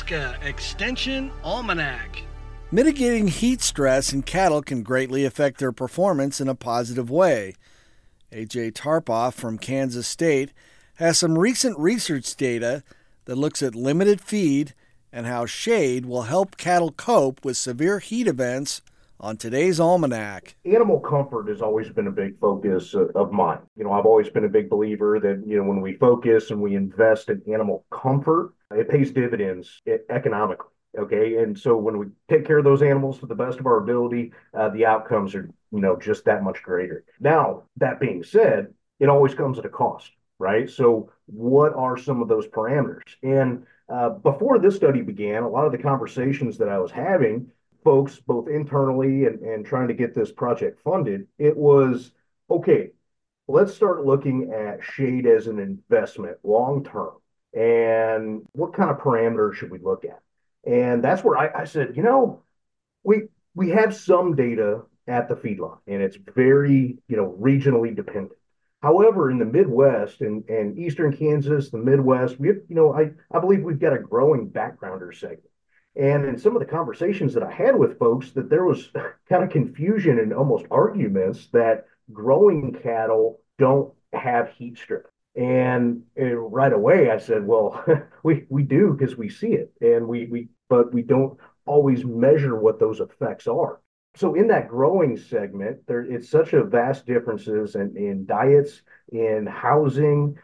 Nebraska Extension Almanac. Mitigating heat stress in cattle can greatly affect their performance in a positive way. A.J. Tarpoff from Kansas State has some recent research data that looks at limited feed and how shade will help cattle cope with severe heat events on today's Almanac. Animal comfort has always been a big focus of mine. I've always been a big believer that, when we focus and we invest in animal comfort, it pays dividends economically. Okay. And so when we take care of those animals to the best of our ability, the outcomes are, just that much greater. Now, that being said, it always comes at a cost, right? So what are some of those parameters? And before this study began, a lot of the conversations that I was having, folks, both internally and trying to get this project funded, it was, okay, let's start looking at shade as an investment long term. And what kind of parameters should we look at? And that's where I said, we have some data at the feedlot, and it's very, regionally dependent. However, in the Midwest and Eastern Kansas, the Midwest, we have, I believe we've got a growing backgrounder segment. And in some of the conversations that I had with folks, that there was kind of confusion and almost arguments that growing cattle don't have heat stress. And right away I said, well, we do, because we see it, and but we don't always measure what those effects are. So in that growing segment, it's such a vast differences in diets, in housing,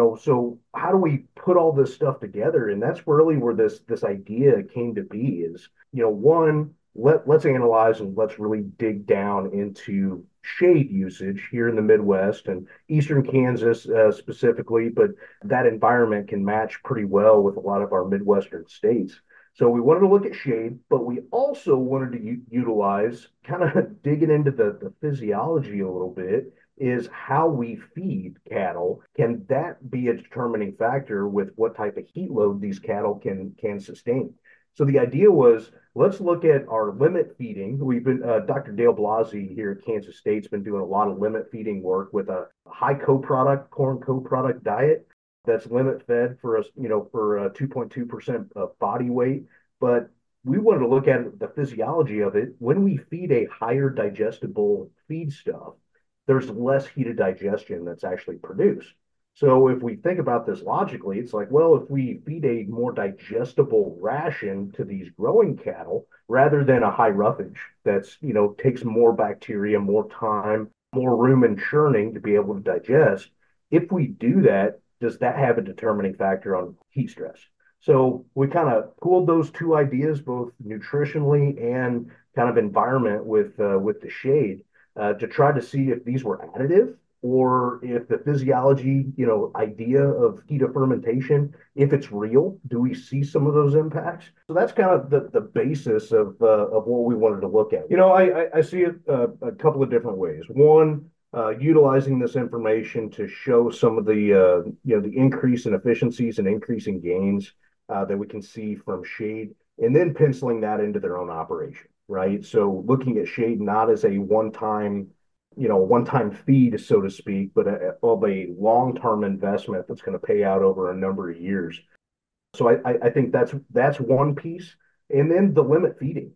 so how do we put all this stuff together? And that's really where this idea came to be is, one, let's analyze and let's really dig down into shade usage here in the Midwest and Eastern Kansas specifically, but that environment can match pretty well with a lot of our Midwestern states. So we wanted to look at shade, but we also wanted to utilize, kind of digging into the physiology a little bit, is how we feed cattle. Can that be a determining factor with what type of heat load these cattle can sustain? So the idea was, let's look at our limit feeding. We've been, Dr. Dale Blasey here at Kansas State's been doing a lot of limit feeding work with a high corn co-product diet that's limit fed for us, for 2.2% of body weight. But we wanted to look at the physiology of it. When we feed a higher digestible feed stuff, there's less heated digestion that's actually produced. So if we think about this logically, it's like, well, if we feed a more digestible ration to these growing cattle, rather than a high roughage that's, takes more bacteria, more time, more room in churning to be able to digest, if we do that, does that have a determining factor on heat stress? So we kind of pooled those two ideas, both nutritionally and kind of environment with the shade, to try to see if these were additive, or if the physiology, idea of heat of fermentation, if it's real. Do we see some of those impacts? So that's kind of the basis of what we wanted to look at. I see it a couple of different ways. One, utilizing this information to show some of the the increase in efficiencies and increasing gains that we can see from shade, and then penciling that into their own operation, right? So looking at shade not as a one-time feed, so to speak, but of a long-term investment that's going to pay out over a number of years. So I think that's one piece. And then the limit feeding.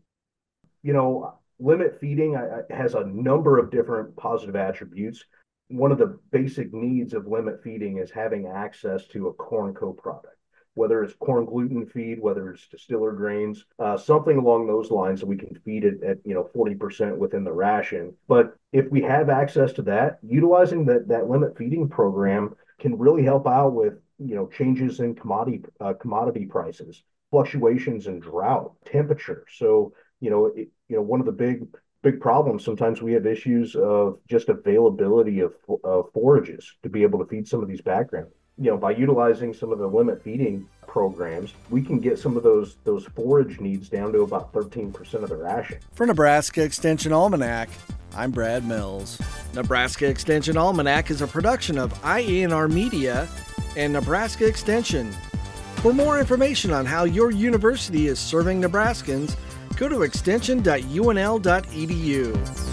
Limit feeding has a number of different positive attributes. One of the basic needs of limit feeding is having access to a corn co-product, whether it's corn gluten feed, whether it's distiller grains, something along those lines that we can feed it at 40% within the ration. But if we have access to that, utilizing that limit feeding program can really help out with changes in commodity prices, fluctuations in drought, temperature. So one of the big problems, sometimes we have issues of just availability of forages to be able to feed some of these backgrounds. By utilizing some of the limit feeding programs, we can get some of those forage needs down to about 13% of the ration. For Nebraska Extension Almanac, I'm Brad Mills. Nebraska Extension Almanac is a production of IANR Media and Nebraska Extension. For more information on how your university is serving Nebraskans, go to extension.unl.edu.